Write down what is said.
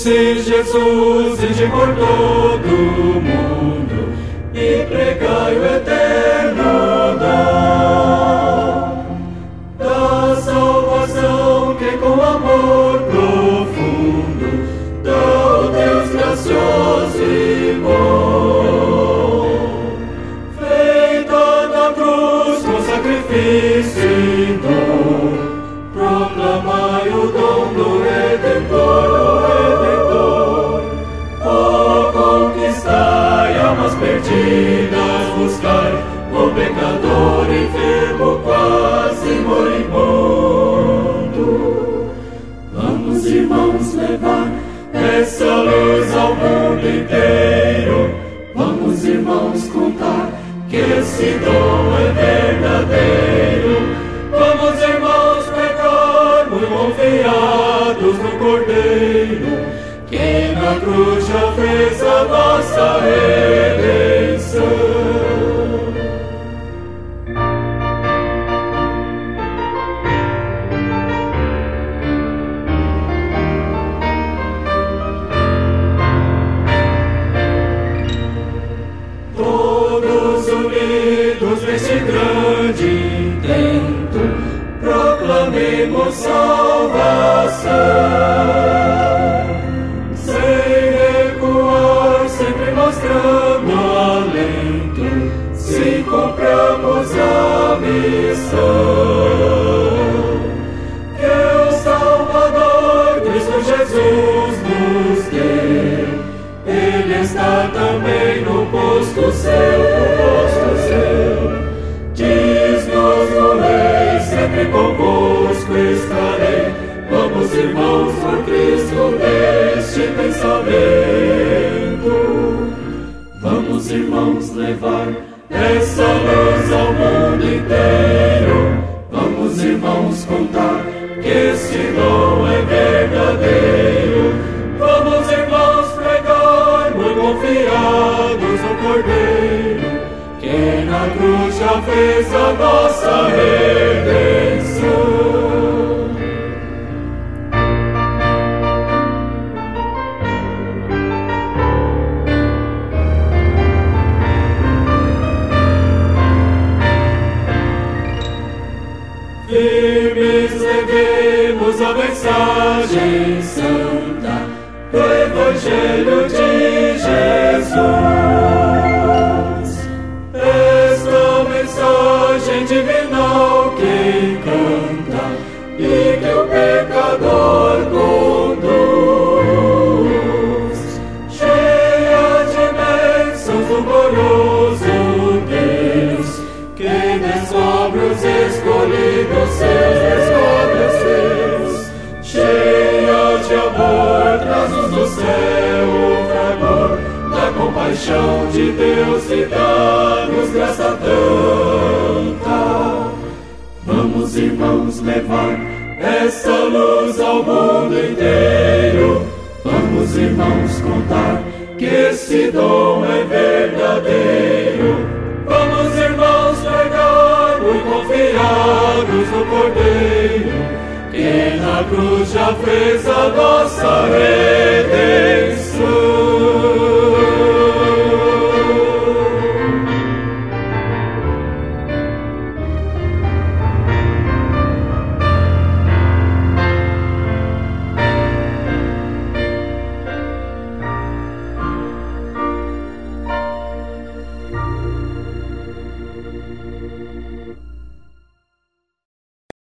Ide-se, Jesus, ide por todo o mundo e pregai o eterno dom da salvação que com amor profundo dá o Deus gracioso e bom. Feita na cruz com sacrifício e dor, proclamai o dom do Redentor. Almas perdidas, buscai o pecador enfermo, quase moribundo. Vamos, irmãos, levar essa luz ao mundo inteiro. Vamos, irmãos, contar que esse dom é verdadeiro. Vamos, irmãos, pregar muito confiados no Cordeiro, que na cruz já fez a nossa redenção. Todos unidos neste grande intento, proclamemos salvação. Mostrando alento, se compramos a missão que o Salvador Cristo Jesus nos deu. Ele está também no posto seu, Diz-nos o Rei, sempre convosco estarei. Vamos, irmãos, por Cristo deste pensamento. Vamos, irmãos, levar essa luz ao mundo inteiro. Vamos, irmãos, contar que este dom é verdadeiro. Vamos, irmãos, pregar muito confiados no Cordeiro, que na cruz já fez a nossa redenção. Firmes levemos a mensagem santa do Evangelho de Jesus. Esta mensagem divinal que encanta e que o pecador conduz, cheia de bênçãos do glorioso Deus, que descobre os escolhidos seus, cheia de amor, traz-nos do céu o fragor da compaixão de Deus e dá-nos graça tanta. Vamos, irmãos, levar essa luz ao mundo inteiro. Vamos, irmãos, contar que esse dom é verdadeiro. Vamos, irmãos, pregar muito confiados no Cordeiro, que na cruz já fez a nossa redenção.